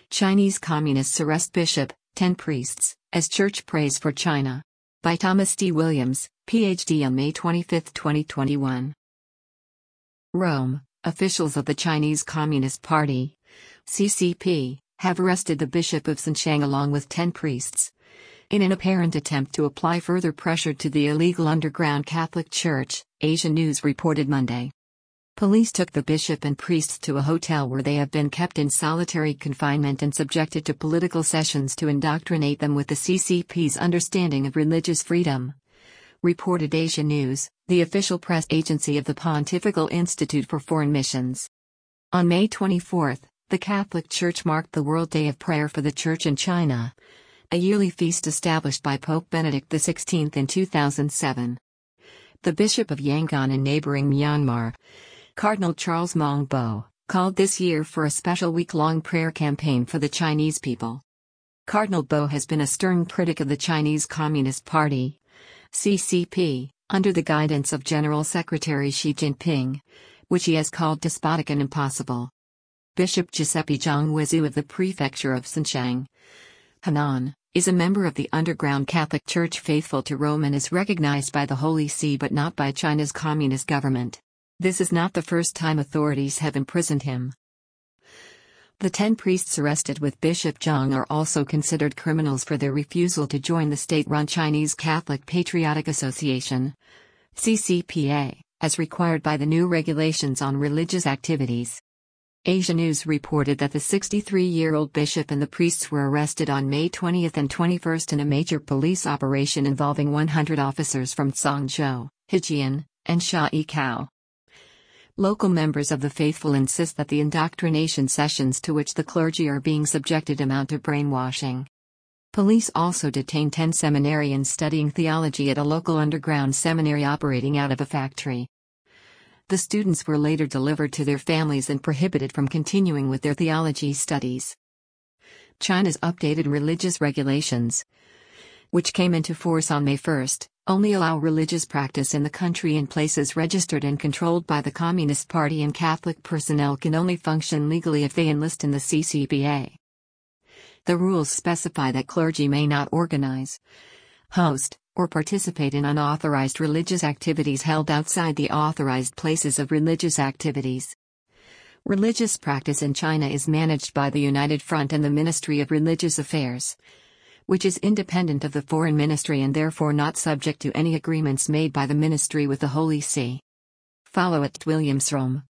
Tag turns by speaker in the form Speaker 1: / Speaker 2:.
Speaker 1: Chinese Communists arrest bishop, 10 priests, as church prays for China. By Thomas D. Williams, Ph.D. on May 25, 2021. Rome, officials of the Chinese Communist Party, CCP, have arrested the Bishop of Xinjiang along with 10 priests, in an apparent attempt to apply further pressure to the illegal underground Catholic Church, Asia News reported Monday. Police took the bishop and priests to a hotel where they have been kept in solitary confinement and subjected to political sessions to indoctrinate them with the CCP's understanding of religious freedom, reported Asia News, the official press agency of the Pontifical Institute for Foreign Missions. On May 24, the Catholic Church marked the World Day of Prayer for the Church in China, a yearly feast established by Pope Benedict XVI in 2007. The Bishop of Yangon in neighboring Myanmar, Cardinal Charles Maung Bo, called this year for a special week-long prayer campaign for the Chinese people. Cardinal Bo has been a stern critic of the Chinese Communist Party, CCP, under the guidance of General Secretary Xi Jinping, which he has called despotic and impossible. Bishop Giuseppe Zhongwezu of the Prefecture of Xinjiang, Henan, is a member of the underground Catholic Church faithful to Rome and is recognized by the Holy See but not by China's communist government. This is not the first time authorities have imprisoned him. The 10 priests arrested with Bishop Zhang are also considered criminals for their refusal to join the state-run Chinese Catholic Patriotic Association, CCPA, as required by the new regulations on religious activities. Asia News reported that the 63-year-old bishop and the priests were arrested on May 20 and 21 in a major police operation involving 100 officers from Zhangzhou, Hejian, and Shaikao. Local members of the faithful insist that the indoctrination sessions to which the clergy are being subjected amount to brainwashing. Police also detained 10 seminarians studying theology at a local underground seminary operating out of a factory. The students were later delivered to their families and prohibited from continuing with their theology studies. China's updated religious regulations, which came into force on May 1, only allow religious practice in the country in places registered and controlled by the Communist Party, and Catholic personnel can only function legally if they enlist in the CCPA. The rules specify that clergy may not organize, host, or participate in unauthorized religious activities held outside the authorized places of religious activities. Religious practice in China is managed by the United Front and the Ministry of Religious Affairs, which is independent of the Foreign Ministry and therefore not subject to any agreements made by the ministry with the Holy See. Follow at Williams Rome.